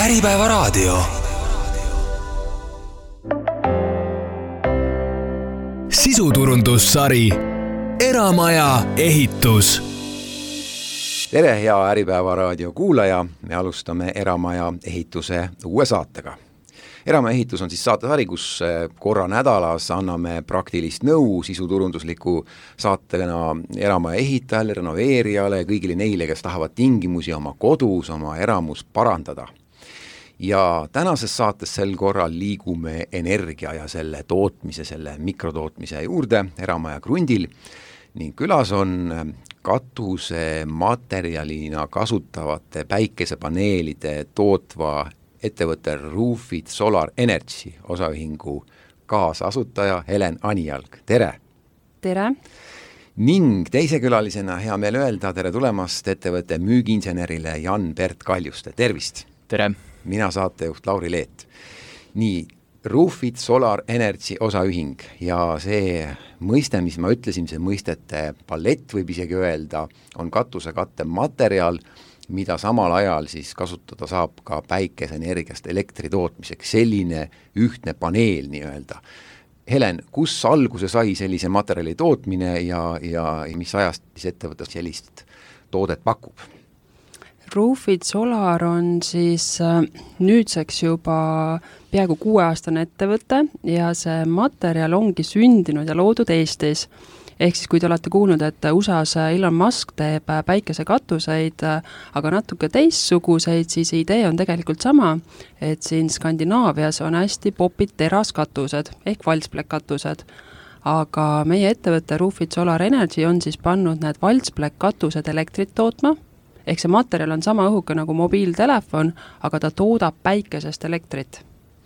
Äripäevaraadio. Sisuturundussari Eramaja ehitus. Tere, hea Äripäevaraadio kuulaja. Me alustame Eramaja ehituse uue saatega. Eramaja ehitus on siis saatesari, kus korra nädalas anname praktilist nõu sisuturundusliku saatena eramaja ehitajale, renoveerijale ja kõigile neile, kes tahavad tingimusi oma kodus, oma eramus parandada. Ja tänases saates sel korral liigume energia ja selle tootmise, selle mikrotootmise juurde eramaja krundil ning külas on katuse materjalina kasutavate päikesepaneelide tootva ettevõtte Roofit Solar Energy osaühingu kaasasutaja Helen Anijalg. Tere! Tere! Ning teise külalisena hea meel öelda tere tulemast ettevõtte müügiinsenerile Jan-Bert Kaljuste. Tervist! Tere! Mina saatejuht Lauri Leet. Nii, Roofit Solar Energy osaühing ja see mõiste, mis ma ütlesin, see mõistete palett võib isegi öelda, on katusekatte materjal, mida samal ajal siis kasutada saab ka päikeseenergiast elektri tootmiseks, selline ühtne paneel nii-öelda. Helen, kus alguse sai sellise materjali tootmine ja mis ajast siis ettevõte sellist toodet pakub? Roofit Solar on siis nüüdseks juba peaaegu 6-aastane ettevõte ja see materjal ongi sündinud ja loodud Eestis. Ehk siis, kui te olete kuulnud, et USAs Elon Musk teeb päikesekatuseid, aga natuke teistsuguseid, siis idee on tegelikult sama, et siin Skandinaavias on hästi popid teraskatused ehk valtsplekkatused. Aga meie ettevõte Roofit Solar Energy on siis pannud need valtsplekkatused elektrit tootma, ehk see materjal on sama õhuke nagu mobiiltelefon, aga ta toodab päikesest elektrit.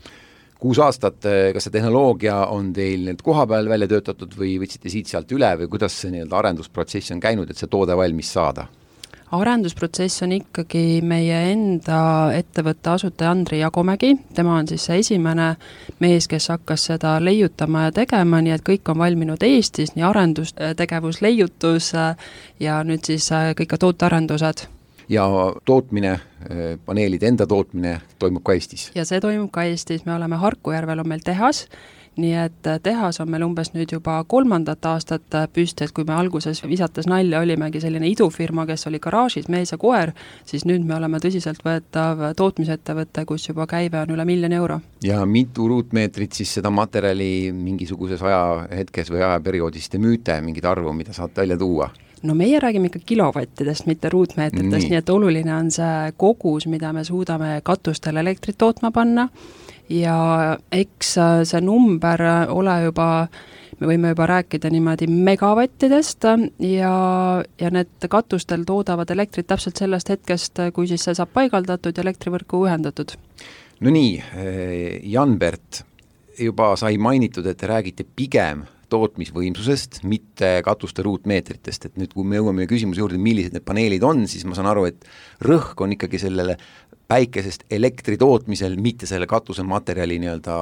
6 aastat, kas see tehnoloogia on teil nüüd koha peal välja töötatud või võtsite siit sealt üle või kuidas see nii-öelda arendusprotsess on käinud, et see toode valmis saada? Arendusprotsess on ikkagi meie enda ettevõtte asutaja Andri Jagomägi. Tema on siis see esimene mees, kes hakkas seda leiutama ja tegema, nii et kõik on valminud Eestis, nii arendustegevus, leiutus ja nüüd siis kõik ka tootearendused. Ja tootmine, paneelide enda tootmine toimub ka Eestis? Ja see toimub ka Eestis. Me oleme Harkujärvel on meil tehas, nii et tehas on meil umbes nüüd juba 3. aastat püsti, et kui me alguses visates nalja olimegi selline idufirma, kes oli garaažis mees ja koer, siis nüüd me oleme tõsiselt võetav tootmisettevõte, kus juba käive on üle 1 000 000 euro. Ja mitu ruutmeetrit siis seda materjali mingisuguses ajahetkes või ajaperioodis te müüte, mingid arvu, mida saate välja tuua? No meie räägime ikka kilovattidest, mitte ruutmeetritest, nii et oluline on see kogus, mida me suudame katustele elektrit tootma panna ja eks see number ole juba, me võime juba rääkida niimoodi megavattidest ja need katustel toodavad elektrit täpselt sellest hetkest, kui siis see saab paigaldatud ja elektrivõrku ühendatud. No nii, Jan-Bert, juba sai mainitud, et te räägite pigem tootmisvõimsusest, mitte katuste ruutmeetritest, et nüüd kui me jõuame küsimuse juurde, millised need paneelid on, siis ma saan aru, et rõhk on ikkagi sellele päikesest elektri tootmisel, mitte selle katusematerjali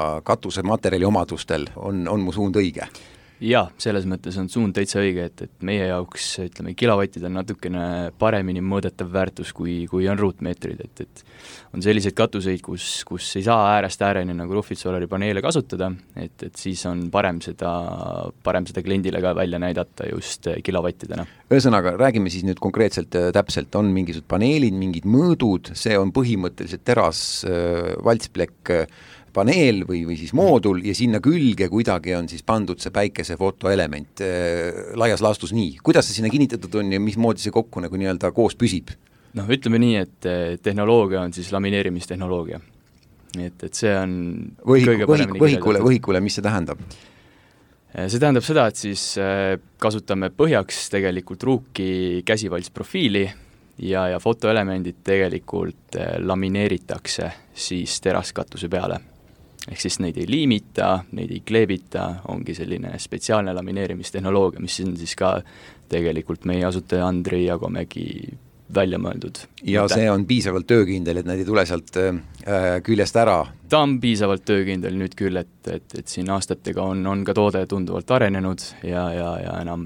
omadustel, on mu suund õige? Jaa, selles mõttes on suund täitsa õige, et meie jaoks, ütleme, kilovatid on natukene paremini mõõdetav väärtus kui on ruutmeetrid, et on selliseid katuseid, kus ei saa äärest ääreni nagu Roofit Solari paneele kasutada, et siis on parem seda kliendile ka välja näidata just kilovattidena. Ühesõnaga, räägime siis nüüd konkreetselt täpselt, on mingisugused paneelid, mingid mõõdud, see on põhimõtteliselt teras valtsplekk paneel või siis moodul ja sinna külge kuidagi on siis pandud see päikese fotoelement laias laastus nii. Kuidas see sinna kinnitatud on ja mismoodi see kokku nagu nii-öelda koos püsib? Noh, ütleme nii, et tehnoloogia on siis lamineerimistehnoloogia. Et see on Võhikule, mis see tähendab? See tähendab seda, et siis kasutame põhjaks tegelikult ruuki käsivaltsprofiili ja fotoelemendid tegelikult lamineeritakse siis teraskatuse peale. Ehk siis neid ei liimita, neid ei kleebita, ongi selline spetsiaalne lamineerimistehnoloogia, mis on siis ka tegelikult meie asutaja Andri Jagomägi välja mõeldud. Ja see on piisavalt töökindel, et nad ei tule sealt küljest ära? Ta on piisavalt töökindel nüüd küll, et siin aastatega on ka toode tunduvalt arenenud ja enam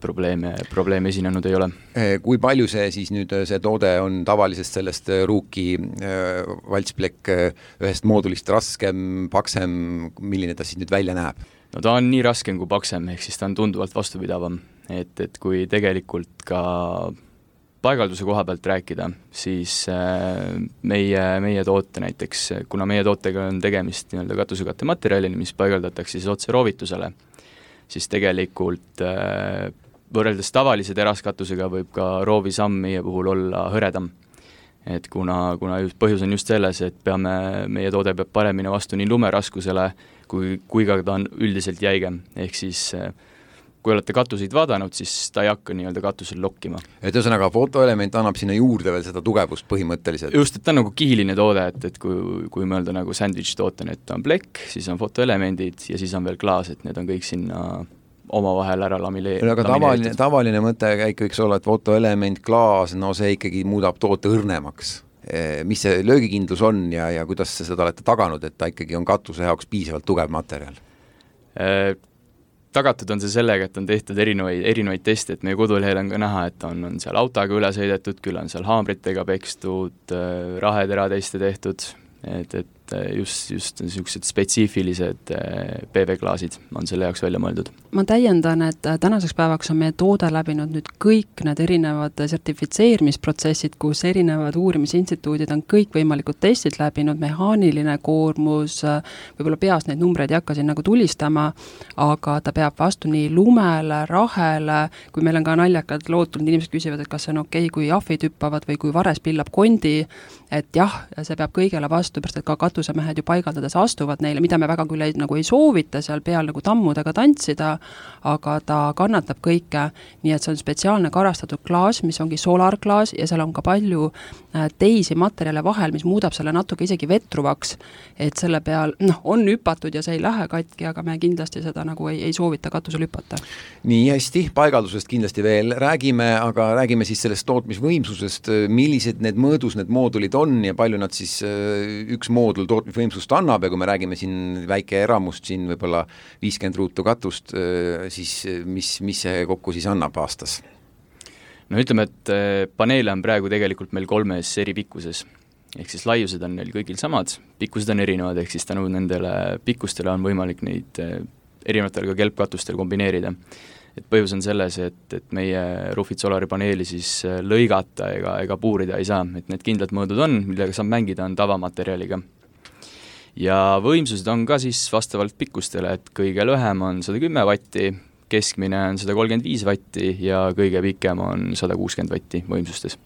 probleeme esinenud ei ole. Kui palju see siis nüüd, see toode on tavalisest sellest Ruuki valtsplekk ühest moodulist raskem, paksem, milline ta siis nüüd välja näeb? No ta on nii raskem kui paksem, ehk siis ta on tunduvalt vastupidavam, et kui tegelikult ka paigalduse koha pealt rääkida, siis meie toote näiteks, kuna meie tootega on tegemist nii-öelda katusekatte materjalini, mis paigaldatakse siis otse roovitusele, siis tegelikult võrreldes tavalise teraskatusega võib ka roovisamm meie puhul olla hõredam. Et kuna põhjus on just selles, et meie toode peab paremini vastu nii lumeraskusele, kui ka ta on üldiselt jäigem, ehk siis kui olete katuseid vaadanud, siis ta ei hakka nii-öelda katusel lokkima. Et ühesõnaga, fotoelement annab sinna juurde veel seda tugevust põhimõtteliselt? Just, et ta on nagu kihiline toode, et kui mõelda nagu sandwich tootena, et on plekk, siis on fotoelemendid ja siis on veel klaas, et need on kõik sinna omavahel ära lamineeritud. Aga tavaline mõttekäik võiks olla, et fotoelement, klaas, no see ikkagi muudab toote õrnemaks. Mis see löögikindlus on ja kuidas seda olete taganud, et ta ikkagi on katuse jaoks piisavalt tugev materjal? Tagatud on see sellega, et on tehtud erinevaid teste, et meie kodulehel on ka näha, et on seal autoga üle sõidetud, küll on seal haamritega pekstud, rahetera teste tehtud, et just niisugused spetsiifilised PV-klaasid on selle jaoks välja mõeldud. Ma täiendan, et tänaseks päevaks on meie toode läbinud nüüd kõik need erinevad sertifitseerimisprotsessid, kus erinevad uurimisinstituudid on kõik võimalikud testid läbinud, mehaaniline koormus, võib-olla peast neid numbreid ei hakka siin nagu tulistama, aga ta peab vastu nii lumele, rahele, kui meil on ka naljakad lood tulnud, inimesed küsivad, et kas see on okei, kui ahvid hüppavad või kui vares pillab kondi, et jah, see peab kõigele vastu, pärast et ka katusemehed ju paigaldades astuvad neile, mida me väga küll ei soovita seal peal nagu tammudega tantsida, aga ta kannatab kõike, nii et see on spetsiaalne karastatud klaas, mis ongi solarklaas ja seal on ka palju teisi materjale vahel, mis muudab selle natuke isegi vetruvaks, et selle peal on hüpatud ja see ei lähe katki, aga me kindlasti seda nagu ei soovita katusel hüpata. Nii hästi, paigaldusest kindlasti veel räägime, aga räägime siis sellest tootmisvõimsusest, millised need mõõdus, need moodulid on ja palju nad siis üks moodul tootmisvõimsust annab ja kui me räägime siin väike eramust, siin võib-olla 50 ruutu katust, siis mis see kokku siis annab aastas? No ütleme, et paneele on praegu tegelikult meil 3 eri pikkuses, ehk siis laiused on neil kõigil samad, pikkused on erinevad, ehk siis tänu nendele pikkustele on võimalik neid erinevatel ka kelpkatustel kombineerida. Et põhjus on selles, et meie Roofit Solari paneeli siis lõigata ega puurida ei saa, et need kindlad mõõdud on, millega saab mängida, on tavamaterjaliga. Ja võimsused on ka siis vastavalt pikkustele, et kõige lühem on 110 vatti, keskmine on 135 vatti ja kõige pikem on 160 vatti võimsustes.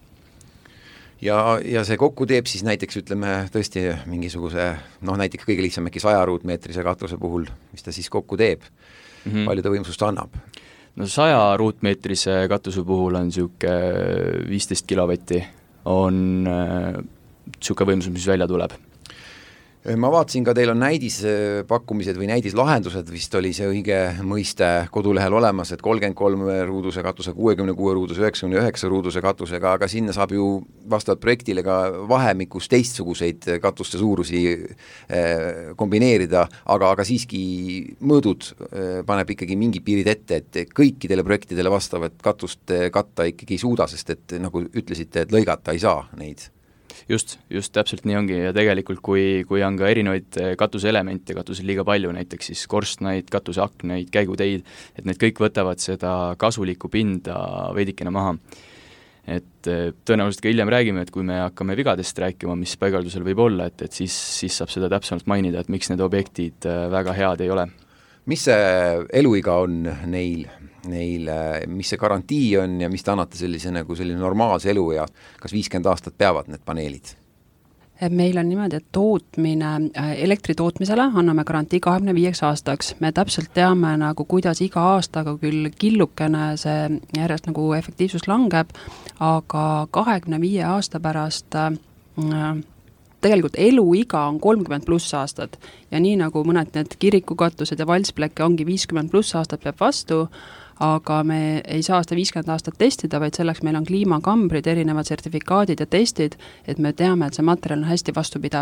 Ja see kokku teeb siis näiteks, ütleme, tõesti mingisuguse, näiteks kõige lihtsam äkki 100 ruutmeetrise katuse puhul, mis ta siis kokku teeb, palju ta võimsust annab? No 100 ruutmeetrise katuse puhul on niisugune 15 kilovatti, on niisugune võimsus, mis välja tuleb. Ma vaatasin ka, teil on näidispakkumised või näidislahendused, vist oli see õige mõiste kodulehel olemas, et 33 ruuduse katuse, 66 ruuduse, 99 ruuduse katusega, aga sinna saab ju vastavalt projektile ka vahemikus teistsuguseid katuste suurusi kombineerida, aga siiski mõõdud paneb ikkagi mingi piirid ette, et kõikidele projektidele vastavat katust katta ikkagi ei suuda, sest et nagu ütlesite, et lõigata ei saa neid. Just täpselt nii ongi ja tegelikult kui on ka erinevaid katuseelemente katusel liiga palju, näiteks siis korstnaid, katuseakneid, käiguteid, et need kõik võtavad seda kasulikku pinda veidikene maha. Et tõenäoliselt ka hiljem räägime, et kui me hakkame vigadest rääkima, mis paigaldusel võib olla, et siis saab seda täpsemalt mainida, et miks need objektid väga head ei ole. Mis see eluiga on neil, mis see garantii on ja mis te annate selline normaalse elu ja kas 50 aastat peavad need paneelid? Meil on niimoodi, et tootmine, elektri tootmisele anname garantii 25 aastaks. Me täpselt teame, kuidas iga aastaga küll killukene see järjest efektiivsus langeb, aga 25 aasta pärast tegelikult eluiga on 30+ aastat ja nii nagu mõned need kirikukatused ja valtsplekke ongi 50+ aastat peab vastu, aga me ei saa seda 50 aastat testida, vaid selleks meil on kliimakambrid, erinevad sertifikaadid ja testid, et me teame, et see materjal on hästi vastupidav.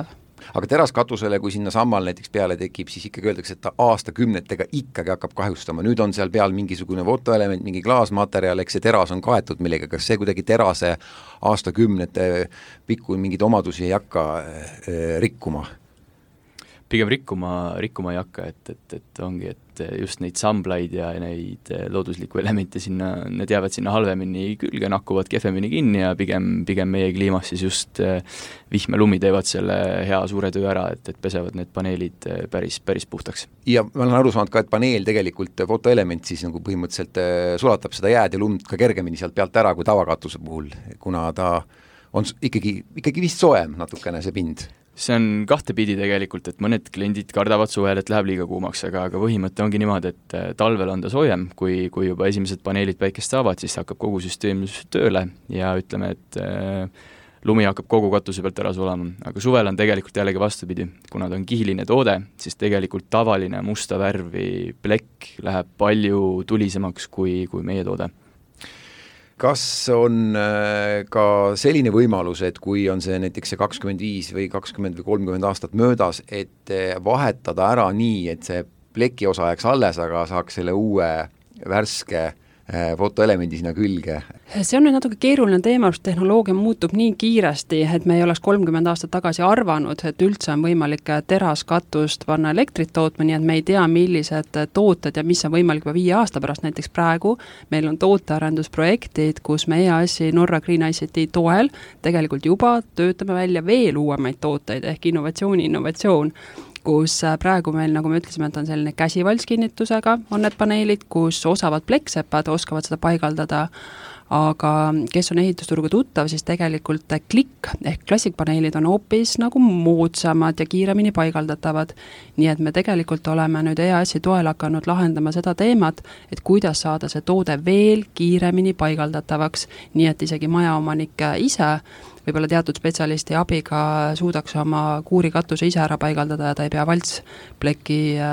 aga teraskatusele, kui sinna sammal näiteks peale tekib, siis ikkagi öeldakse, et ta aastakümnetega ikkagi hakkab kahjustama. Nüüd on seal peal mingisugune fotoelement, mingi klaasmaterjal, eks see teras on kaetud millega, kas see kuidagi terase aastakümnete pikku mingeid omadusi ei hakka rikkuma? Pigem rikkuma ei hakka, et ongi, et just neid samblaid ja neid looduslikku elemente sinna, need jäävad sinna halvemini külge, nakkuvad kehvemini kinni ja pigem meie kliimas siis just vihm ja lumi teevad selle hea suure töö ära, et pesevad need paneelid päris puhtaks. Ja ma olen aru saanud ka, et paneel tegelikult, fotoelement siis nagu põhimõtteliselt sulatab seda jääd ja lund ka kergemini sealt pealt ära kui tavakatuse puhul, kuna ta on ikkagi vist soojem natukene see pind. See on kahtepidi tegelikult, et mõned kliendid kardavad suvel, et läheb liiga kuumaks, aga põhimõte ongi niimoodi, et talvel on ta soojem, kui juba esimesed paneelid päikest saavad, siis hakkab kogu süsteem tööle ja ütleme, et lumi hakkab kogu katuse pealt ära sulama, aga suvel on tegelikult jällegi vastupidi, kuna ta on kihiline toode, siis tegelikult tavaline musta värvi plekk läheb palju tulisemaks kui meie toode. Kas on ka selline võimalus, et kui on see näiteks see 25 või 20 või 30 aastat möödas, et vahetada ära nii, et see pleki osa jääks alles, aga saaks selle uue värske fotoelemendi sinna külge? See on nüüd natuke keeruline teema, sest tehnoloogia muutub nii kiiresti, et me ei oleks 30 aastat tagasi arvanud, et üldse on võimalik teraskatust panna elektrit tootma, nii et me ei tea, millised tooted ja mis on võimalik juba 5 aasta pärast. Näiteks praegu meil on tootearendusprojektid, kus me EAS-i Norra Green ICT toel tegelikult juba töötame välja veel uuemaid tooteid ehk innovatsioon, kus praegu meil, nagu me ütlesime, et on selline käsivalskinnitusega on need paneelid, kus osavad pleksepad oskavad seda paigaldada, aga kes on ehitusturgu tuttav, siis tegelikult klikk ehk klassikpaneelid on hoopis nagu moodsamad ja kiiremini paigaldatavad. Nii et me tegelikult oleme nüüd EAS-i toel hakanud lahendama seda teemat, et kuidas saada see toode veel kiiremini paigaldatavaks, nii et isegi majaomanik ise võib-olla teatud spetsialisti abiga suudaks oma kuurikatuse ise ära paigaldada ja ta ei pea valtspleki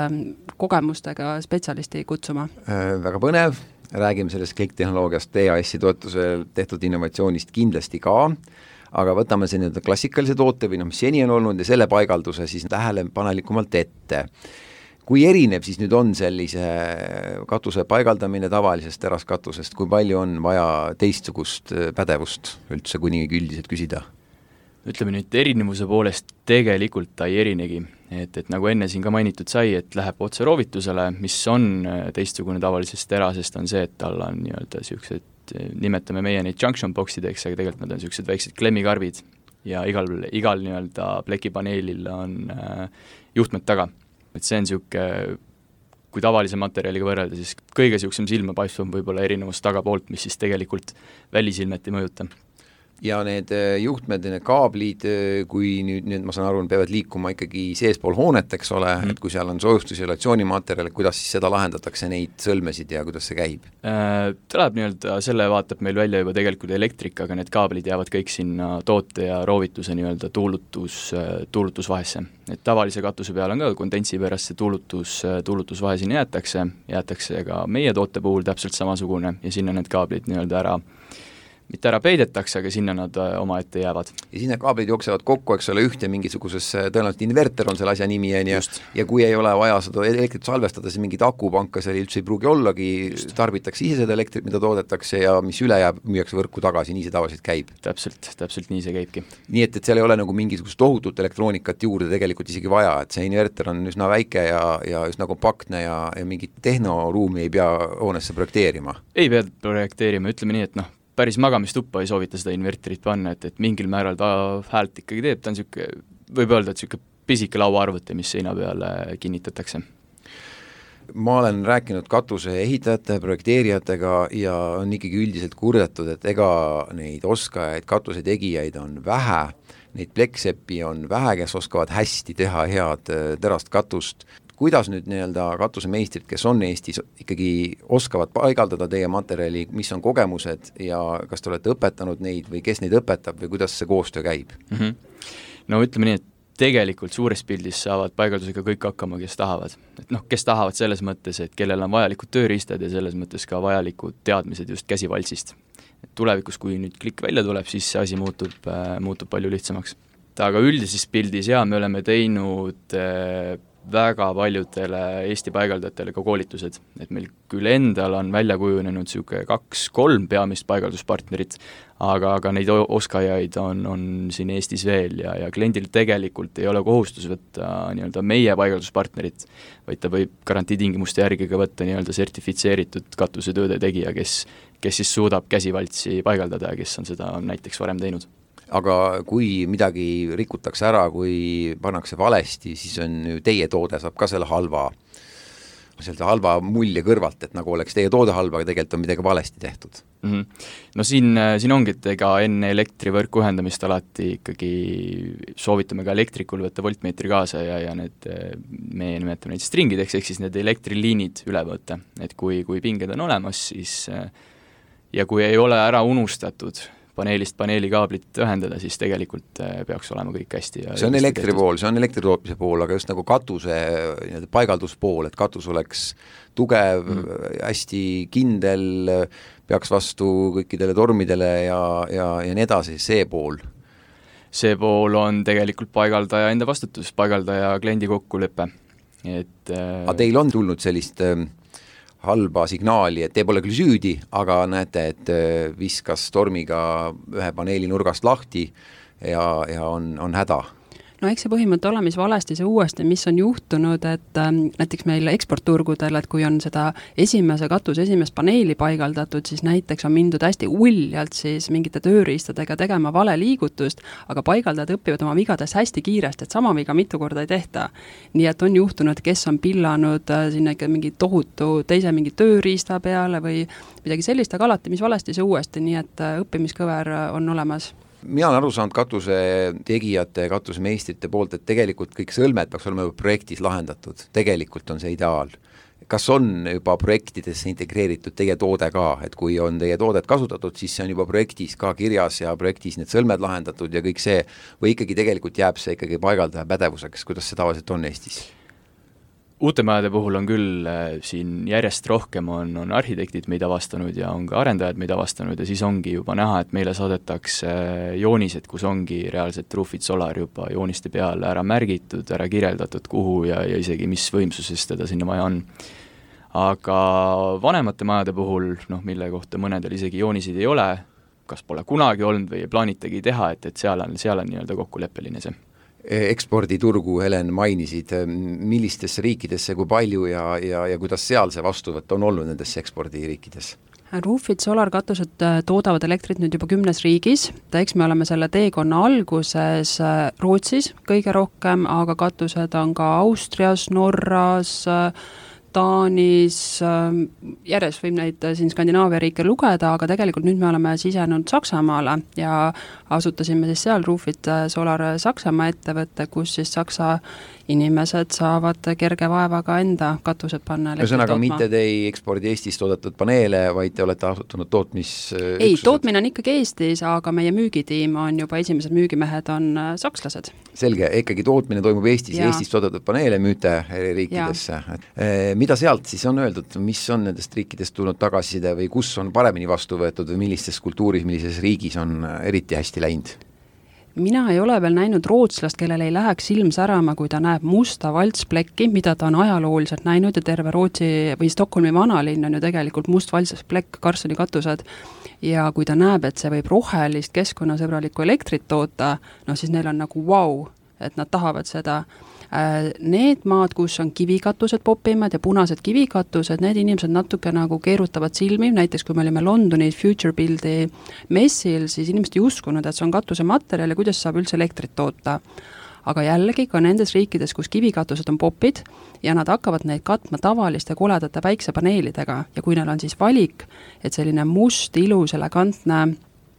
kogemustega spetsialisti kutsuma. Väga põnev, räägime sellest klikkitehnoloogiast EAS-i toetusel tehtud innovatsioonist kindlasti ka, aga võtame see nii-öelda klassikalise toote või mis seni on olnud ja selle paigalduse siis tähelepanelikumalt ette. Kui erinev siis nüüd on sellise katuse paigaldamine tavalisest teraskatusest, kui palju on vaja teistsugust pädevust üldse, kui nii üldiselt küsida? Ütleme nüüd erinevuse poolest tegelikult ta ei erinegi, et nagu enne siin ka mainitud sai, et läheb otse roovitusele, mis on teistsugune tavalisest terasest, on see, et tal on nii-öelda sellised, nimetame meie neid junction boxideks, aga tegelikult nad on sellised väiksed klemmikarvid ja igal nii-öelda plekipaneelil on juhtmed taga. Et see on selline, kui tavalise materjaliga võrrelda, siis kõige sellisem silmapaistvam võib-olla erinevus tagapoolt, mis siis tegelikult välisilmet ei mõjuta. Ja need juhtmed, need kaablid, kui nüüd ma saan aru, peavad liikuma ikkagi seespool hoonet, eks ole, et kui seal on soojustusisolatsioonimaterjal, kuidas siis seda lahendatakse, neid sõlmesid ja kuidas see käib? Ta läheb nii-öelda, selle vaatab meil välja juba tegelikult elektrik, aga need kaablid jäävad kõik sinna toote ja roovituse nii-öelda tuulutusvahesse. Et tavalise katuse peal on ka kondentsi pärast see tuulutusvahe sinna jäetakse ka meie toote puhul täpselt samasugune ja sinna need kaablid nii-öelda mitte ära peidetakse, aga sinna nad omaette jäävad. Ja sinna kaablid jooksevad kokku, eks ole, ühte mingisuguses, tõenäoliselt inverter on selle asja nimi, ja kui ei ole vaja seda elektrit salvestada, siis mingid akupanka seal üldse ei pruugi ollagi, tarbitakse ise seda elektrit, mida toodetakse ja mis üle jääb, müüakse võrku tagasi, nii see tavaliselt käib. Täpselt nii see käibki. Nii et seal ei ole nagu mingisugust tohutut elektroonikat juurde tegelikult isegi vaja, et see inverter on üsna väike ja üsna kompaktne ja mingit tehnoruumi ei pea hoonesse projekteerima. Ei pea projekteerima, ütleme nii, et päris magamistuppa ei soovita seda inverterit panna, et mingil määral ta häält ikkagi teeb, ta on selline, võib öelda, et selline pisike lauaarvuti, mis seina peale kinnitatakse. Ma olen rääkinud katuse ehitajate, projekteerijatega ja on ikkagi üldiselt kurdetud, et ega neid oskajaid, katuse tegijaid on vähe, neid plekseppi on vähe, kes oskavad hästi teha head terast katust. Kuidas nüüd nii-öelda katusemeistrid, kes on Eestis, ikkagi oskavad paigaldada teie materjali, mis on kogemused ja kas te olete õpetanud neid või kes neid õpetab või kuidas see koostöö käib? No ütleme nii, et tegelikult suures pildis saavad paigaldusega kõik hakkama, kes tahavad. Et kes tahavad selles mõttes, et kellel on vajalikud tööriistad ja selles mõttes ka vajalikud teadmised just käsivalsist. Et tulevikus, kui nüüd klikk välja tuleb, siis see asi muutub palju lihtsamaks. aga üldises pildis me oleme teinud väga paljudele Eesti paigaldajatele ka koolitused, et meil küll endal on välja kujunenud niisugune 2-3 peamist paigalduspartnerit, aga neid oskajaid on siin Eestis veel ja kliendil tegelikult ei ole kohustus võtta nii-öelda meie paigalduspartnerit, vaid ta võib garantiitingimuste järgi ka võtta nii-öelda sertifitseeritud katusetööde tegija, kes siis suudab käsivaltsi paigaldada ja kes on seda näiteks varem teinud. Aga kui midagi rikutakse ära, kui pannakse valesti, siis on ju teie toode saab ka selle halva mulje kõrvalt, et nagu oleks teie toode halba, aga tegelikult on midagi valesti tehtud. No siin ongi, et ega enne elektrivõrku ühendamist alati ikkagi soovitame ka elektrikul võtta voltmeetri kaasa ja need, me nimetame neid stringideks, ehk siis need elektriliinid üle võtta, et kui pinged on olemas, siis ja kui ei ole ära unustatud paneelist paneelikaablit ühendada, siis tegelikult peaks olema kõik hästi. See on elektri pool, see on elektritootmise pool, aga just nagu katuse paigalduspool, et katus oleks tugev, hästi kindel, peaks vastu kõikidele tormidele ja nii edasi, see pool. See pool on tegelikult paigaldaja enda vastutus, paigaldaja kliendi kokkulepe. Aga teil on tulnud sellist halba signaali, et te pole küll süüdi, aga näete, et viskas tormiga ühe paneeli nurgast lahti ja on häda. No eks see põhimõte ole, mis valesti see uuesti, mis on juhtunud, et näiteks meil eksportturgudel, et kui on seda esimest paneeli paigaldatud, siis näiteks on mindud hästi uljalt siis mingite tööriistadega tegema vale liigutust, aga paigaldajad õpivad oma vigadest hästi kiiresti, et sama viga mitu korda ei tehta. Nii et on juhtunud, kes on pillanud sinna ikka mingi tohutu teise mingi tööriista peale või midagi sellist, aga alati, mis valesti see uuesti, nii et õppimiskõver on olemas. Mina olen aru saanud katuse tegijate, katuse meistrite poolt, et tegelikult kõik sõlmed peaks olema projektis lahendatud. Tegelikult on see ideaal. Kas on juba projektidesse integreeritud teie toode ka, et kui on teie toodet kasutatud, siis see on juba projektis ka kirjas ja projektis need sõlmed lahendatud ja kõik see, või ikkagi tegelikult jääb see ikkagi paigaldaja pädevuseks, kuidas see tavaliselt on Eestis? Uute majade puhul on küll siin järjest rohkem on arhitektid meid avastanud ja on ka arendajad meid avastanud ja siis ongi juba näha, et meile saadetakse joonised, kus ongi reaalselt Roofit Solar juba jooniste peale ära märgitud, ära kirjeldatud kuhu ja isegi mis võimsuses teda sinna maja on. Aga vanemate majade puhul, mille kohta mõnedel isegi joonisid ei ole, kas pole kunagi olnud või ei plaanitagi teha, et seal on nii-öelda kokkuleppeline see. Eksporditurgu, Helen, mainisid, millistesse riikidesse, kui palju ja kuidas seal see vastuvõtt on olnud nendesse ekspordiriikides? Roofit Solar katused toodavad elektrit nüüd juba 10 riigis, eks me oleme selle teekonna alguses Rootsis kõige rohkem, aga katused on ka Austrias, Norras, Taanis, järjest võib neid siin Skandinaavia riike lugeda, aga tegelikult nüüd me oleme sisenenud Saksamaale ja asutasime siis seal Roofit Solar Saksamaa ettevõtte, kus siis Saksa inimesed saavad kerge vaevaga enda katused panna. Ühesõnaga mitte te ei ekspordi Eestis toodetud paneele, vaid te olete asutunud tootmisüksused? Ei, tootmine on ikkagi Eestis, aga meie müügitiim on juba esimesed müügimehed on sakslased. Selge, ikkagi tootmine toimub Eestis ja Eestis toodetud paneele müüte riikidesse. Mida sealt siis on öeldud, mis on nendest riikidest tulnud tagasiside või kus on paremini vastu võetud või millistes kultuuris, millises riigis on eriti hästi läinud? Mina ei ole veel näinud rootslast, kellel ei läheks silm särama, kui ta näeb musta valtsplekki, mida ta on ajalooliselt näinud ja terve Rootsi või Stockholmi vanalinn on ju tegelikult must valtsplekk, Karlssoni katused. Ja kui ta näeb, et see võib rohelist keskkonnasõbralikku elektrit toota, siis neil on nagu wow, et nad tahavad seda. Need maad, kus on kivikatused popimad ja punased kivikatused, need inimesed natuke nagu keerutavad silmi, näiteks kui me olime Londoni Future Buildi messil, siis inimesed ei uskunud, et see on katuse materjal ja kuidas saab üldse elektrit toota. Aga jällegi ka nendes riikides, kus kivikatused on popid ja nad hakkavad neid katma tavaliste koledate päiksepaneelidega ja kui neil on siis valik, et selline must, ilus, elegantne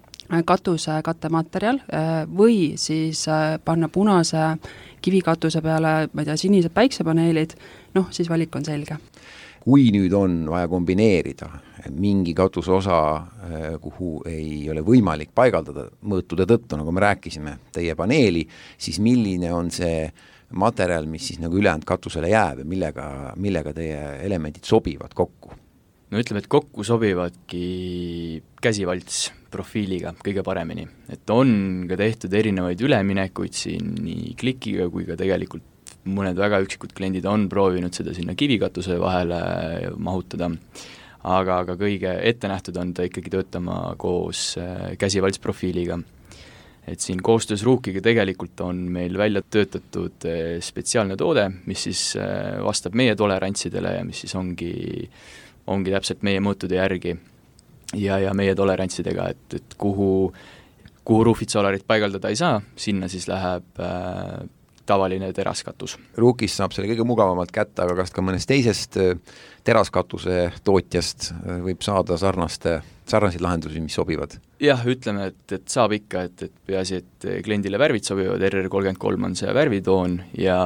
katuse kattematerjal või siis panna punase kivikatuse peale, ma ei tea, sinised päiksepaneelid, siis valik on selge. Kui nüüd on vaja kombineerida mingi katuse osa, kuhu ei ole võimalik paigaldada mõõtude tõttu, nagu me rääkisime, teie paneeli, siis milline on see materjal, mis siis nagu ülejäänud katusele jääb ja millega teie elemendid sobivad kokku? No ütleme, et kokku sobivadki käsivalts profiiliga kõige paremini. Et on ka tehtud erinevaid üleminekuid siin nii klikiga kui ka tegelikult mõned väga üksikud kliendid on proovinud seda sinna kivikatuse vahele mahutada, aga kõige ette nähtud on ta ikkagi töötama koos käsivaltsprofiiliga. Et siin koostöös Ruukiga tegelikult on meil välja töötatud spetsiaalne toode, mis siis vastab meie tolerantsidele ja mis siis ongi täpselt meie mõõtude järgi ja meie tolerantsidega, et kuhu Roofit Solarit paigaldada ei saa, sinna siis läheb tavaline teraskatus. Ruukis saab selle kõige mugavamalt kätte, aga kas ka mõnest teisest teraskatuse tootjast võib saada sarnaseid lahendusi, mis sobivad? Jah, ütleme, et saab ikka, et peaasi, et kliendile värvid sobivad, RR33 on see värvitoon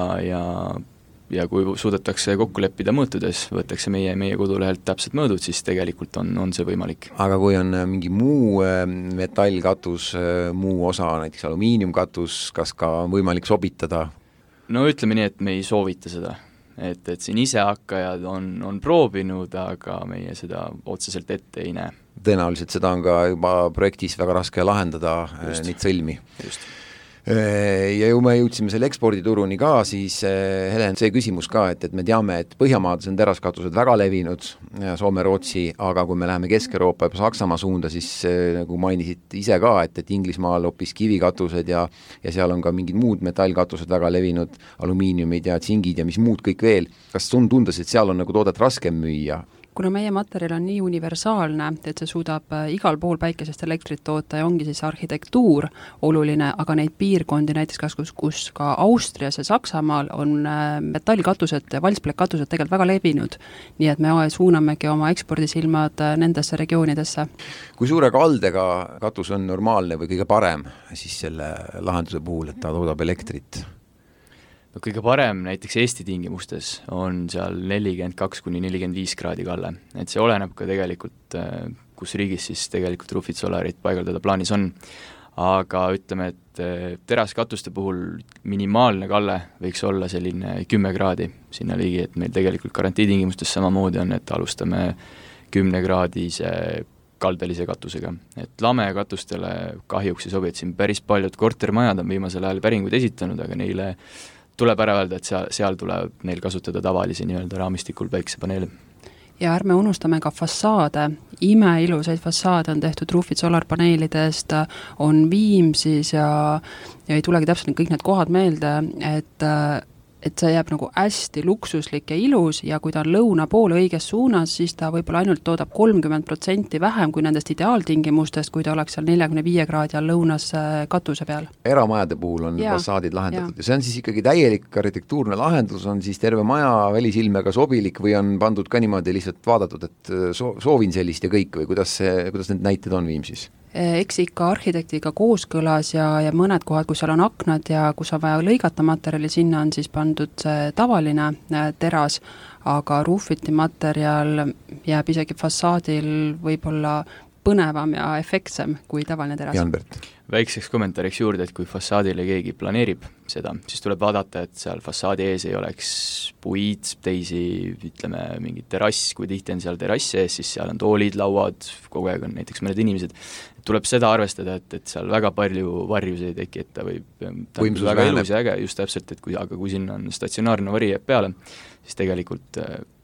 ja kui suudetakse kokku leppida mõõtudes, võetakse meie kodulehelt täpselt mõõdud, siis tegelikult on see võimalik. Aga kui on mingi muu metallkatus, muu osa, näiteks alumiiniumkatus, kas ka on võimalik sobitada? No ütleme nii, et me ei soovita seda. Et siin isehakkajad on proovinud, aga meie seda otseselt ette ei näe. Tõenäoliselt seda on ka juba projektis väga raske lahendada, neid sõlmi. Just. Ja ju me jõudsime selle ekspordituruni ka, siis Helen, see küsimus ka, et me teame, et Põhjamaades on teraskatused väga levinud, Soome, Rootsi, aga kui me läheme Kesk-Euroopa ja Saksamaa suunda, siis nagu mainisid ise ka, et Inglismaal hoopis kivikatused ja seal on ka mingid muud metallkatused väga levinud, alumiiniumid ja tsingid ja mis muud kõik veel. Kas on tundes, et seal on nagu toodet raskem müüa? Kuna meie materjal on nii universaalne, et see suudab igal pool päikesest elektrit toota ja ongi siis arhitektuur oluline, aga neid piirkondi näiteks kus ka Austrias ja Saksamaal on metallkatused ja valtsplekkatused tegelikult väga levinud. Nii et me suunamegi oma ekspordisilmad nendesse regioonidesse. Kui suure kaldega katus on normaalne või kõige parem siis selle lahenduse puhul, et ta toodab elektrit? No kõige parem näiteks Eesti tingimustes on seal 42–45 kraadi kalle, et see oleneb ka tegelikult, kus riigis siis tegelikult Roofit Solarit paigaldada plaanis on, aga ütleme, et teraskatuste puhul minimaalne kalle võiks olla selline 10 kraadi sinna ligi, et meil tegelikult garantiitingimustes samamoodi on, et alustame 10 kraadise kaldelise katusega, et lame katustele kahjuks ei sobi, et siin päris paljud kortermajad on viimasel ajal päringuid esitanud, aga neile tuleb ära öelda, et seal tuleb neil kasutada tavalisi nii-öelda raamistikul päiksepaneele. Ja ärme unustame ka fassaade. Imeilusaid fassaade on tehtud Roofit Solar-paneelidest, on Viimsis ja ei tulegi täpselt kõik need kohad meelde, et see jääb nagu hästi luksuslik ja ilus ja kui ta on lõuna poole õiges suunas, siis ta võib-olla ainult toodab 30% vähem kui nendest ideaaltingimustest, kui ta oleks seal 45 kraadi all lõunas katuse peal. Eramajade puhul on fassaadid lahendatud ja see on siis ikkagi täielik arhitektuurne lahendus, on siis terve maja välisilmega sobilik või on pandud ka niimoodi lihtsalt vaadatud, et soovin sellist ja kõik või kuidas need näited on Viimsis? Eks ikka arhitektiga kooskõlas ja mõned kohad, kus seal on aknad ja kus on vaja lõigata materjali, sinna on siis pandud see tavaline teras, aga Roofiti materjal jääb isegi fassaadil võib-olla põnevam ja efektsem kui tavaline teras. Janbert. Väikseks kommentaariks juurde, et kui fassaadile keegi planeerib seda, siis tuleb vaadata, et seal fassaadi ees ei oleks puid, teisi, ütleme, mingi terrass, kui tihti on seal terrass ees, siis seal on toolid, lauad, kogu aeg on näiteks mõned inimesed. Tuleb seda arvestada, et seal väga palju varjus ei teki, et ta võib väga elus ja äge, just täpselt, et kui sinna on statsionaarne vari jääb peale, siis tegelikult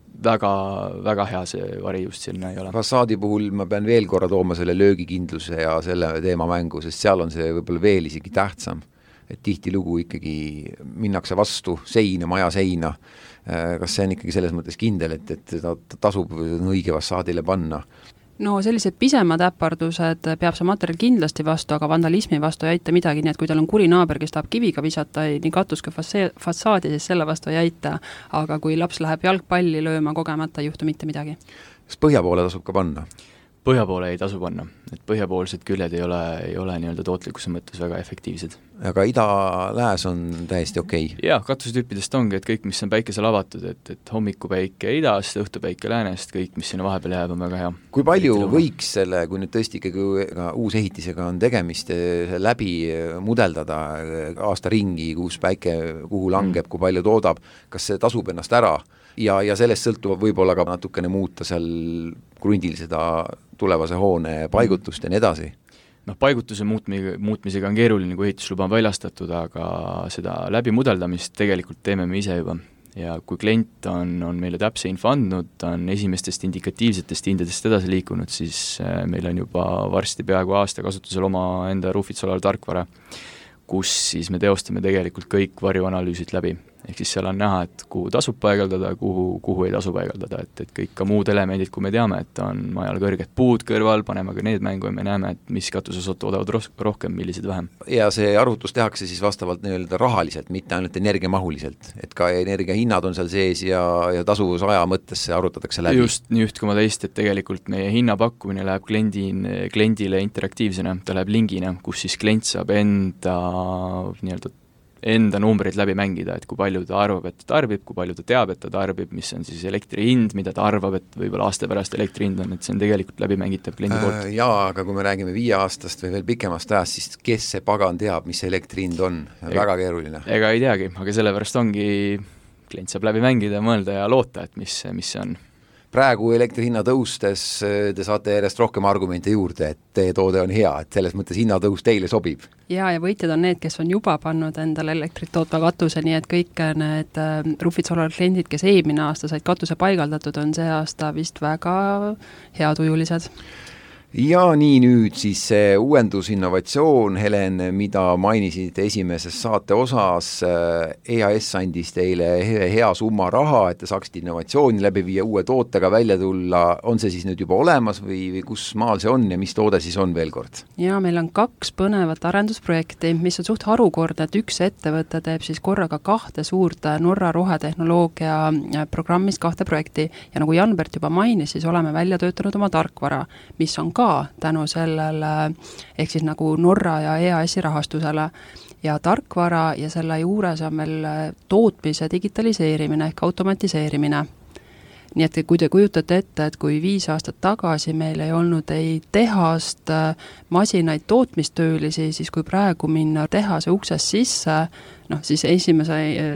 väga hea see vari just sinna ei ole. Fassaadi puhul ma pean veel korra tooma selle löögikindluse ja selle teema mängu, sest seal on see võib-olla veel isegi tähtsam, et tihti lugu ikkagi minnakse vastu seina, maja seina. Kas see on ikkagi selles mõttes kindel, et ta tasub õige fassaadile panna? No sellised pisemad äpardused peab see materjal kindlasti vastu, aga vandalismi vastu ei aita midagi, nii et kui tal on kuri naaber, kes tahab kiviga visata nii katus kui fassaadi, siis selle vastu ei aita, aga kui laps läheb jalgpalli lööma kogemata, ei juhtu mitte midagi. Kas põhja poole tasub ka panna? Põhja poole ei tasu panna, et põhjapoolsed küljed ei ole nii-öelda tootlikkuse mõttes väga efektiivsed. Aga ida-lääs on täiesti okei? Jah, katusetüüpidest ongi, et kõik, mis on päikesel avatud, et hommikupäike idast, õhtupäike läänest, kõik, mis sinna vahepeal jääb, on väga hea. Kui palju võiks selle, kui nüüd tõesti ikkagi uus ehitisega on tegemist, läbi mudeldada aasta ringi, kus päike kuhu langeb, kui palju toodab, kas see tasub ennast ära? Ja sellest sõltub võib-olla ka natukene muuta seal krundil seda tulevase hoone paigutust ja nii edasi. paigutuse muutmisega on keeruline, kui ehitusluba on väljastatud, aga seda läbimudeldamist tegelikult teeme me ise juba. Ja kui klient on meile täpse info andnud, on esimestest indikatiivsetest hindadest edasi liikunud, siis meil on juba varsti peaaegu aasta kasutusel oma enda Roofit Solar tarkvara, kus siis me teostame tegelikult kõik varjuanalüüsid läbi. Ehk siis seal on näha, et kuhu tasub paigaldada, kuhu ei tasu paigaldada, et kõik ka muud elemendid, kui me teame, et on majal kõrged puud kõrval, paneme ka need mängu ja me näeme, et mis katuses toodavad rohkem, millised vähem. Ja see arvutus tehakse siis vastavalt nii-öelda rahaliselt, mitte ainult energiamahuliselt, et ka energiahinnad on seal sees ja tasuvusaja mõttes see arvutatakse läbi. Just nii üht kui ma teist, et tegelikult meie hinnapakkumine läheb kliendile interaktiivsena, ta läheb lingina, kus siis klient saab enda numbreid läbi mängida, et kui palju ta arvab, et ta tarbib, kui palju ta teab, et ta tarbib, mis on siis elektri hind, mida ta arvab, et võib-olla aasta pärast elektri hind on, et see on tegelikult läbi mängitav kliendi poolt. Jaa, aga kui me räägime 5 aastast või veel pikemast ajast, siis kes see pagan teab, mis see elektri hind on? Väga keeruline. Ega ei teagi, aga sellepärast ongi, klient saab läbi mängida, mõelda ja loota, et mis see on. Praegu elektrihinna tõustes te saate järjest rohkem argumente juurde, et teie toode on hea, et selles mõttes hinnatõus teile sobib. Ja võitjad on need, kes on juba pannud endale elektrit tootva katuse, nii et kõik need Roofit Solar kliendid, kes eelmine aasta said katuse paigaldatud, on see aasta vist väga heatujulised. Ja nii nüüd siis see uuendusinnovatsioon, Helen, mida mainisid esimeses saate osas, EAS andis teile hea summa raha, et te saaksite innovatsiooni läbi viia, uue tootega välja tulla, on see siis nüüd juba olemas või kus maal see on ja mis toode siis on veel kord? Ja meil on 2 põnevat arendusprojekti, mis on suht harukordne, et üks ettevõte teeb siis korraga 2 suurt Norra rohetehnoloogia programmis 2 projekti ja nagu Jan-Bert juba mainis, siis oleme välja töötanud oma tarkvara, mis on ka tänu sellele, ehk siis nagu Norra ja EAS-i rahastusele ja tarkvara ja selle juures on meil tootmise digitaliseerimine ehk automatiseerimine. Nii et kui te kujutate ette, et kui 5 aastat tagasi meil ei olnud ei tehast, masinaid, tootmistöölisi, siis kui praegu minna tehase uksest sisse, siis esimese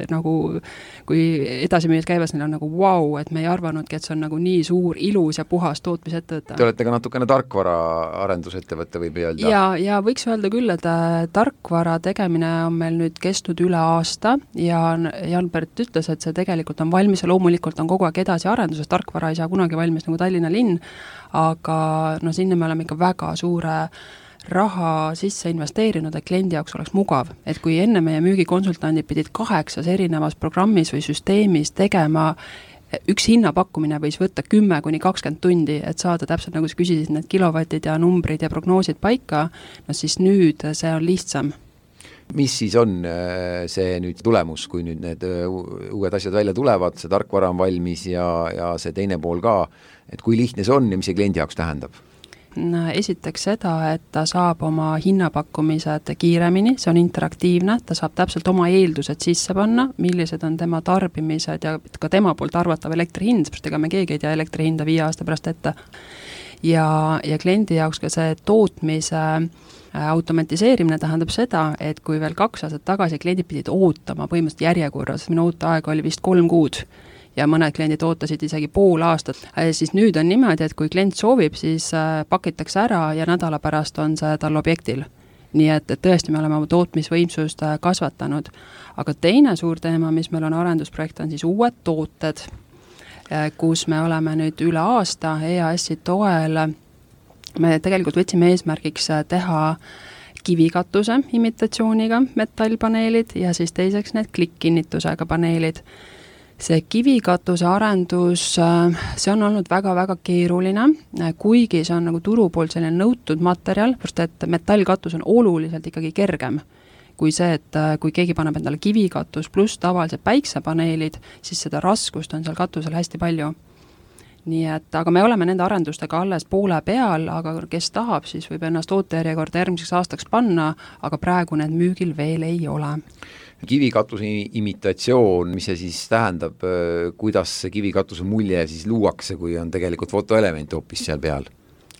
kui edasimüüjad käivad, neil on nagu wow, et me ei arvanudki, et see on nagu nii suur, ilus ja puhas tootmisettevõte. Te olete ka natukene tarkvara arendusettevõtte võib öelda. Ja võiks öelda küll, et tarkvara tegemine on meil nüüd kestnud üle aasta ja Jan-Bert ütles, et see tegelikult on valmis ja loomulikult on kogu aeg edasi arenduses, tarkvara ei saa kunagi valmis nagu Tallinna linn, aga sinna me oleme ikka väga suure raha sisse investeerinud, et kliendi jaoks oleks mugav. Et kui enne meie müügikonsultandid pidid 8 erinevas programmis või süsteemis tegema, üks hinnapakkumine võis võtta 10-20 tundi, et saada täpselt nagu sa küsisid need kilovatid ja numbrid ja prognoosid paika, siis nüüd see on lihtsam. Mis siis on see nüüd tulemus, kui nüüd need uued asjad välja tulevad, see tarkvara on valmis ja see teine pool ka, et kui lihtne see on ja mis see kliendi jaoks tähendab? Esiteks seda, et ta saab oma hinnapakkumised kiiremini, see on interaktiivne, ta saab täpselt oma eeldused sisse panna, millised on tema tarbimised ja ka tema poolt arvatav elektrihind, sest ega me keegi ei tea elektrihinda 5 aasta pärast ette. Ja kliendi jaoks ka see tootmise automatiseerimine tähendab seda, et kui veel 2 aastat tagasi kliendid pidid ootama põhimõtteliselt järjekorras, minu ooteaeg oli vist 3 kuud ja mõned kliendid ootasid isegi pool aastat, siis nüüd on niimoodi, et kui klient soovib, siis pakitakse ära ja nädala pärast on see tal objektil. Nii et tõesti me oleme oma tootmisvõimsust kasvatanud. Aga teine suur teema, mis meil on arendusprojekt, on siis uued tooted, kus me oleme nüüd üle aasta EAS-i toel. Me tegelikult võtsime eesmärgiks teha kivikatuse imitatsiooniga metallpaneelid ja siis teiseks need klikkinnitusega paneelid. See kivikatuse arendus, see on olnud väga-väga keeruline, kuigi see on nagu turu poolt selline nõutud materjal, sest et metallkatus on oluliselt ikkagi kergem kui see, et kui keegi paneb endale kivikatus pluss tavalised päiksepaneelid, siis seda raskust on seal katusel hästi palju. Nii et, aga me oleme nende arendustega alles poole peal, aga kes tahab, siis võib ennast ootejärjekorda järgmiseks aastaks panna, aga praegu need müügil veel ei ole. Kivikatuse imitatsioon, mis see siis tähendab, kuidas see kivikatuse mulje siis luuakse, kui on tegelikult fotoelement hoopis seal peal?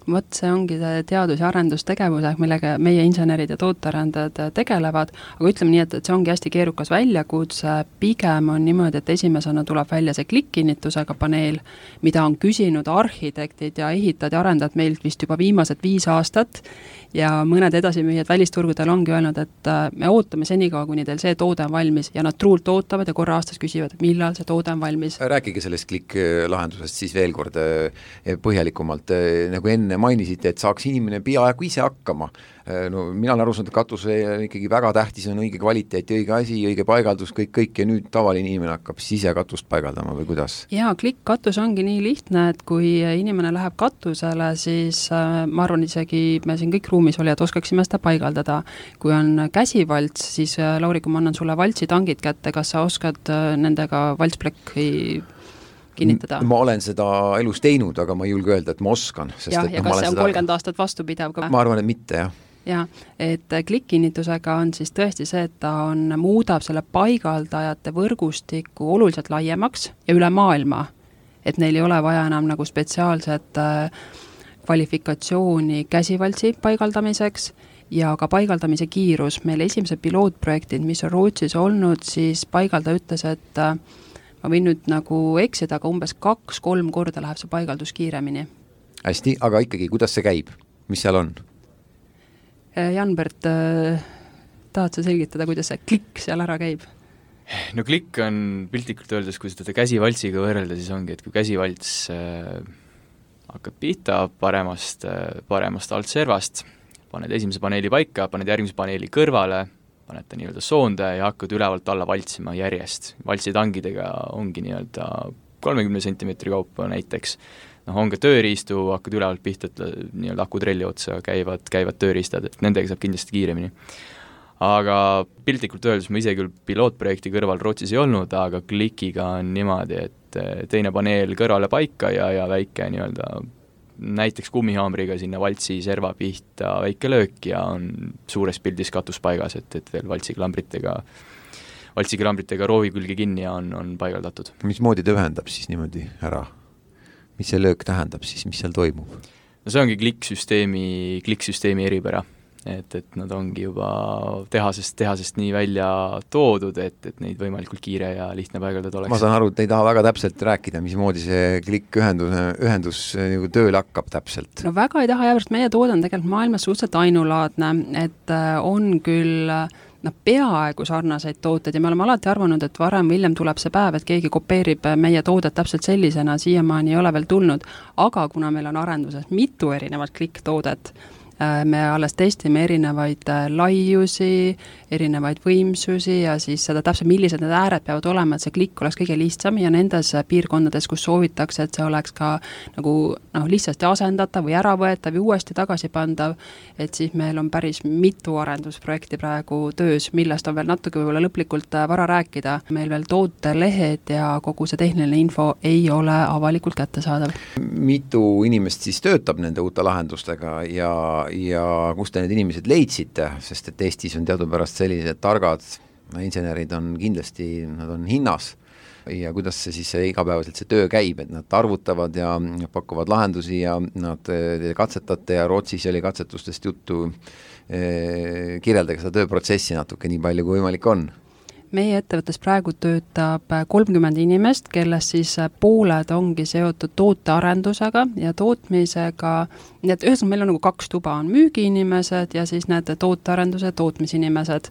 Vot see ongi see teadus- ja arendustegevus, millega meie insenerid ja tootearendajad tegelevad, aga ütleme nii, et see ongi hästi keerukas väljakutse, pigem on niimoodi, et esimesena tuleb välja see klikkinnitusega paneel, mida on küsinud arhitektid ja ehitajad ja arendajad meilt vist juba viimased 5 aastat ja mõned edasimüüjad välisturgudel ongi öelnud, et me ootame senikaua, kuni teil see toode on valmis ja nad truult ootavad ja korra aastas küsivad, millal see toode on valmis. Rääkige sellest klikklahendusest siis veel kord põhjalikumalt, nagu enne mainisite, et saaks inimene peaaegu ise hakkama. No mina olen aru saanud, et katuse ikkagi väga tähtis on õige kvaliteet, õige asi, õige paigaldus, kõik ja nüüd tavaline inimene hakkab siis ise katust paigaldama või kuidas? Jaa, klikk-katus ongi nii lihtne, et kui inimene läheb katusele, siis ma arvan isegi, me siin kõik ruumis olijad oskaksime seda paigaldada. Kui on käsivalts, siis Lauri, kui ma annan sulle valtsitangid kätte, kas sa oskad nendega valtsplekki kinnitada? Ma olen seda elus teinud, aga ma ei julge öelda, et ma oskan. Sest ja kas see on 30 aastat vastupidav ka? Ma arvan, et mitte, jah. Ja, et klikkinnitusega on siis tõesti see, et ta muudab selle paigaldajate võrgustiku oluliselt laiemaks ja üle maailma, et neil ei ole vaja enam nagu spetsiaalset kvalifikatsiooni käsivaltsi paigaldamiseks ja ka paigaldamise kiirus. Meil esimesed pilootprojektid, mis on Rootsis olnud, siis paigaldaja ütles, et ma võin nüüd nagu eksida, aga umbes 2-3 korda läheb see paigaldus kiiremini. Hästi, aga ikkagi, kuidas see käib? Mis seal on? Jan-Bert, tahad sa selgitada, kuidas see klikk seal ära käib? No klikk on piltlikult öeldes, kui seda käsivaltsiga võrrelda, siis ongi, et kui käsivalts hakkab pihta paremast altservast, paned esimese paneeli paika, paned järgmise paneeli kõrvale, paned ta nii-öelda soonde ja hakkad ülevalt alla valtsima järjest. Valtsitangidega ongi nii-öelda 30 centimeetri kaupa näiteks. On ka tööriistu, hakkad ülevalt pihta, et nii-öelda akutrelli otsa käivad tööriistad, et nendega saab kindlasti kiiremini. Aga piltlikult öeldes ma ise küll pilootprojekti kõrval Rootsis ei olnud, aga klikiga on niimoodi, et teine paneel kõrvale paika ja väike nii-öelda näiteks kummihaamriga sinna valtsi serva pihta väike löök ja on suures pildis katus paigas, et veel valtsiklambritega roovi külge kinni ja on paigaldatud. Mismoodi ta ühendab siis niimoodi ära? Mis see löök tähendab siis, mis seal toimub? No see ongi klikksüsteemi eripära, et nad ongi juba tehasest nii välja toodud, et neid võimalikult kiire ja lihtne paigaldada oleks. Ma saan aru, et ei taha väga täpselt rääkida, mismoodi see klikkühendus nagu tööl hakkab täpselt. No väga ei taha jäävast, meie toode on tegelikult maailmas suhteliselt ainulaadne, et on küll peaaegu sarnaseid tooteid ja me oleme alati arvanud, et varem hiljem tuleb see päev, et keegi kopeerib meie toodet täpselt sellisena, siiamaani ei ole veel tulnud, aga kuna meil on arenduses mitu erinevat klikktoodet, me alles testime erinevaid laiusi, erinevaid võimsusi ja siis seda täpselt, millised need ääred peavad olema, et see klikk oleks kõige lihtsam ja nendes piirkondades, kus soovitakse, et see oleks ka nagu lihtsasti asendatav või äravõetav ja uuesti tagasi pandav, et siis meil on päris mitu arendusprojekti praegu töös, millest on veel natuke võib-olla lõplikult vara rääkida. Meil veel tootelehed ja kogu see tehniline info ei ole avalikult kättesaadav. Mitu inimest siis töötab nende uute lahendustega ja kus te need inimesed leidsite, sest et Eestis on teadupärast sellised targad insenerid on kindlasti, nad on hinnas ja kuidas see siis igapäevaselt see töö käib, et nad arvutavad ja pakuvad lahendusi ja nad katsetate ja Rootsis oli katsetustest juttu, kirjeldage seda tööprotsessi natuke nii palju kui võimalik on. Meie ettevõttes praegu töötab 30 inimest, kellest siis pooled ongi seotud tootearendusega ja tootmisega, nii et ühesõnaga meil on nagu 2 tuba, on müügiinimesed ja siis need tootearenduse tootmisinimesed.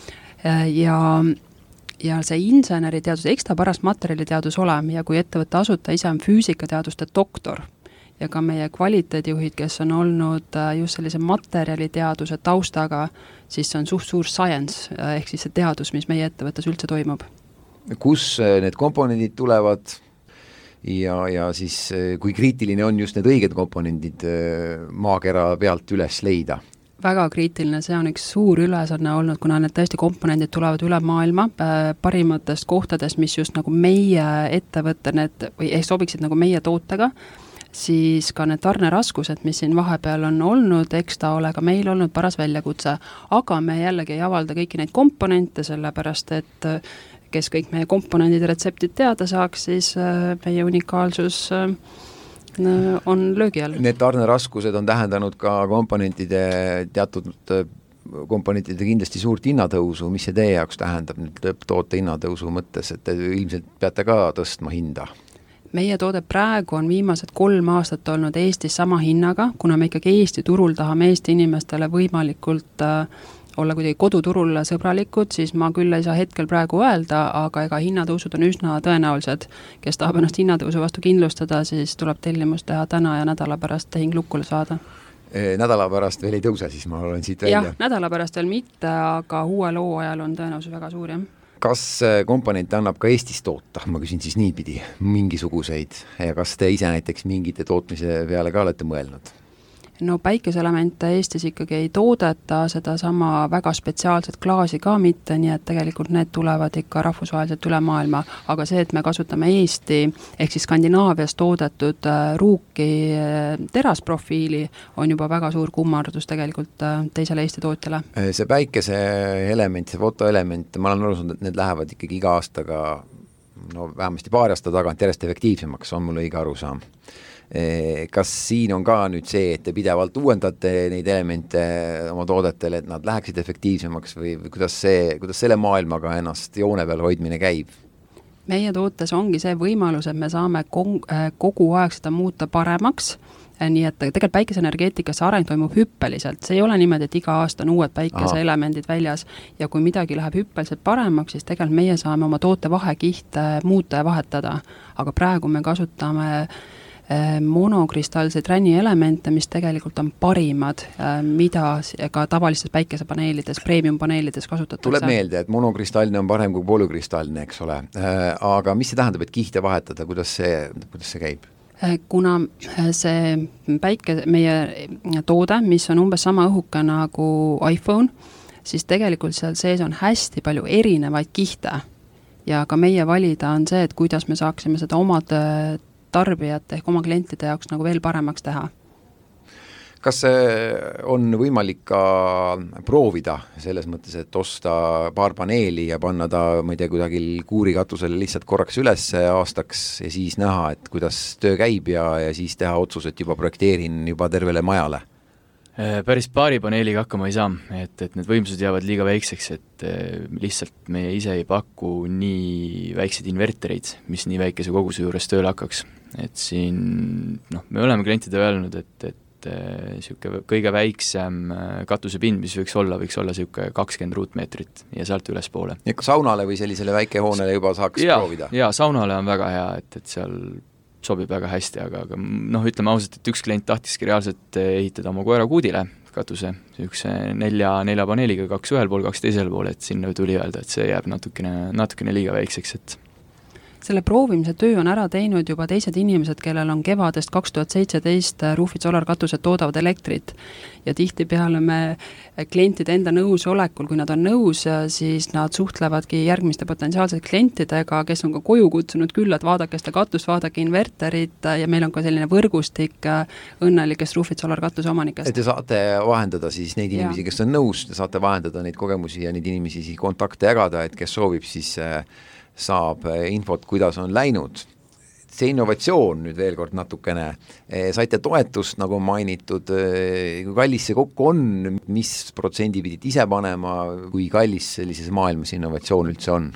Ja see inseneriteadus, eks ta parast materjaliteadus olema ja kui ettevõtte asutaja ise on füüsikateaduste doktor ja ka meie kvaliteedijuhid, kes on olnud just sellise materjaliteaduse taustaga, siis see on suur science, ehk siis see teadus, mis meie ettevõttes üldse toimub. Kus need komponendid tulevad ja siis kui kriitiline on just need õiged komponendid maakera pealt üles leida? Väga kriitiline, see on üks suur ülesanne olnud, kuna need tõesti komponendid tulevad üle maailma parimatest kohtadest, mis just nagu meie ettevõtte või sobiksid nagu meie tootega, siis ka need tarneraskused, mis siin vahepeal on olnud, eks ta ole ka meil olnud paras väljakutse, aga me jällegi ei avalda kõiki neid komponente, sellepärast et kes kõik meie komponendid ja retseptid teada saaks, siis meie unikaalsus on löögi all. Need tarneraskused on tähendanud ka teatud komponentide kindlasti suurt hinnatõusu, mis see teie jaoks tähendab nüüd lõpptoote hinnatõusu mõttes, et te ilmselt peate ka tõstma hinda? Meie toode praegu on viimased 3 aastat olnud Eestis sama hinnaga, kuna me ikkagi Eesti turul tahame Eesti inimestele võimalikult olla kuidagi koduturul sõbralikud, siis ma küll ei saa hetkel praegu öelda, aga ega hinnatõusud on üsna tõenäolised. Kes tahab ennast hinnatõusu vastu kindlustada, siis tuleb tellimus teha täna ja nädala pärast tehing lukule saada. Nädala pärast veel ei tõuse, siis ma olen siit välja. Jah, nädala pärast veel mitte, aga uue loo ajal on tõenäosus väga suur, jah. Kas komponente annab ka Eestis toota? Ma küsin siis niipidi, mingisuguseid. Ja kas te ise näiteks mingite tootmise peale ka olete mõelnud? No päikeseelemente Eestis ikkagi ei toodeta, seda sama väga spetsiaalset klaasi ka mitte, nii et tegelikult need tulevad ikka rahvusvaheliselt üle maailma, aga see, et me kasutame Eesti ehk siis Skandinaavias toodetud ruuki terasprofiili, on juba väga suur kummardus tegelikult teisele Eesti tootjale. See päikeseelement, see fotoelement, ma olen aru, et need lähevad ikkagi iga aastaga, vähemasti 2 aasta tagant järjest efektiivsemaks, on mul õige arusaam. Kas siin on ka nüüd see, et te pidevalt uuendate neid elemente oma toodetele, et nad läheksid efektiivsemaks või kuidas selle maailmaga ennast joone peal hoidmine käib? Meie tootes ongi see võimalus, et me saame kogu aeg seda muuta paremaks, nii et tegelikult päikeseenergeetikas areng toimub hüppeliselt, see ei ole niimoodi, et iga aasta on uued päikeseelemendid väljas ja kui midagi läheb hüppeliselt paremaks, siis tegelikult meie saame oma toote vahekihte muuta ja vahetada, aga praegu me kasutame monokristallseid ränielemente, mis tegelikult on parimad, mida ka tavalistes päikesepaneelides, premium-paneelides kasutatakse. Tuleb meelde, et monokristallne on parem kui polükristallne, eks ole. Aga mis see tähendab, et kihte vahetada, kuidas see käib? Kuna see meie toode, mis on umbes sama õhuka nagu iPhone, siis tegelikult seal sees on hästi palju erinevaid kihte ja ka meie valida on see, et kuidas me saaksime seda omad tarbijate ehk oma klientide jaoks nagu veel paremaks teha. Kas on võimalik ka proovida selles mõttes, et osta paar paneeli ja panna ta, ma ei tea, kuidagil kuurikatusele lihtsalt korraks üles aastaks ja siis näha, et kuidas töö käib ja siis teha otsus, et juba projekteerin juba tervele majale? Päris paari paneeliga hakkama ei saa, et need võimsused jäävad liiga väikseks, et lihtsalt meie ise ei paku nii väikseid invertereid, mis nii väikese koguse juures tööle hakkaks. Et siin, me oleme klientide öelnud, et siuke kõige väiksem katusepind, mis võiks olla siuke 20 ruutmeetrit ja sealt üles poole. Ja saunale või sellisele väikehoonele juba saaks proovida? Ja saunale on väga hea, et seal sobib väga hästi, aga ütleme ausalt, et üks klient tahtiski reaalselt ehitada oma koera kuudile katuse, üks 4 paneeliga, 2 ühel pool, 2 teisel pool, et sinna tuli öelda, et see jääb natukene liiga väikseks, et selle proovimise töö on ära teinud juba teised inimesed, kellel on kevadest 2017 Roofit Solar katused toodavad elektrit ja tihtipeale me klientide enda nõusolekul, kui nad on nõus, siis nad suhtlevadki järgmiste potentsiaalsete klientidega, kes on ka koju kutsunud küll, et vaadake seda katust, vaadake inverterit ja meil on ka selline võrgustik õnnelikest Roofit Solar katuse omanikest. Te saate vahendada siis neid inimesi, kes on nõus, te saate vahendada neid kogemusi ja neid inimesi siis kontakte jagada, et kes soovib siis saab infot, kuidas on läinud. See innovatsioon nüüd veel kord natukene, saite toetust, nagu mainitud, kui kallis see kokku on, mis protsendi pidid ise panema, kui kallis sellises maailmas innovatsioon üldse on?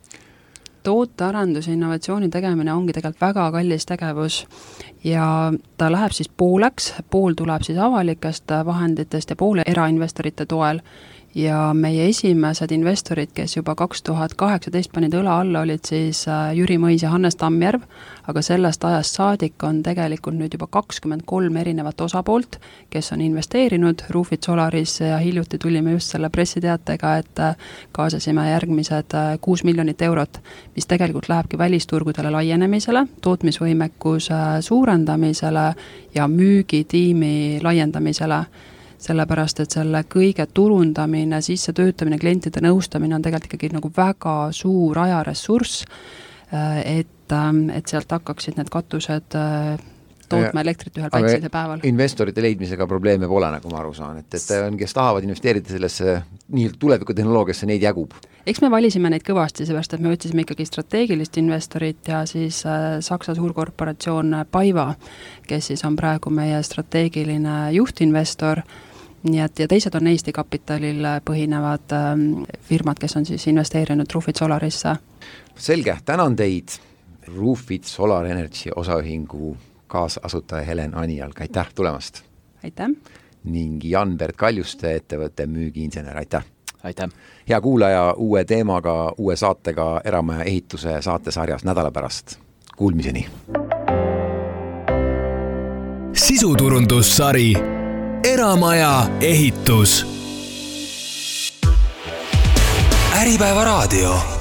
Tootearenduse innovatsiooni tegemine ongi tegelikult väga kallis tegevus ja ta läheb siis pooleks, pool tuleb siis avalikest vahenditest ja pool erainvestorite toel. Ja meie esimesed investorid, kes juba 2018 panid õla alla, olid siis Jüri Mõis ja Hannes Tammjärv, aga sellest ajast saadik on tegelikult nüüd juba 23 erinevat osapoolt, kes on investeerinud Roofit Solaris ja hiljuti tulime just selle pressiteatega, et kaasasime järgmised 6 miljonit eurot, mis tegelikult lähebki välisturgudele laienemisele, tootmisvõimekuse suurendamisele ja müügitiimi laiendamisele, sellepärast, et selle kõige turundamine, sisse töötamine, klientide nõustamine on tegelikult ikkagi nagu väga suur ajaressurss, et sealt hakkaksid need katused tootma elektrit ühel päikselise päeval. Investorite leidmisega probleeme pole, nagu ma aru saan, et kes tahavad investeerida sellesse nii tulevikutehnoloogiasse, neid jägub. Eks me valisime neid kõvasti, seepärast, et me võtsime ikkagi strateegilist investorit ja siis Saksa suurkorporatsioon Paiva, kes siis on praegu meie strateegiline juhtinvestor, nii et ja teised on Eesti kapitalil põhinevad firmad, kes on siis investeerinud Roofit Solarisse. Selge, tänan teid, Roofit Solar Energy osaühingu kaasasutaja Helen Anijalg, aitäh tulemast! Aitäh! Ning Jan-Bert Kaljuste, ettevõtte müügiinsener, aitäh! Aitäh! Hea kuulaja, uue teemaga, uue saatega Eramaja ehituse saatesarjas nädala pärast. Kuulmiseni! Sisuturundussari Eramaja ehitus. Äripäeva raadio.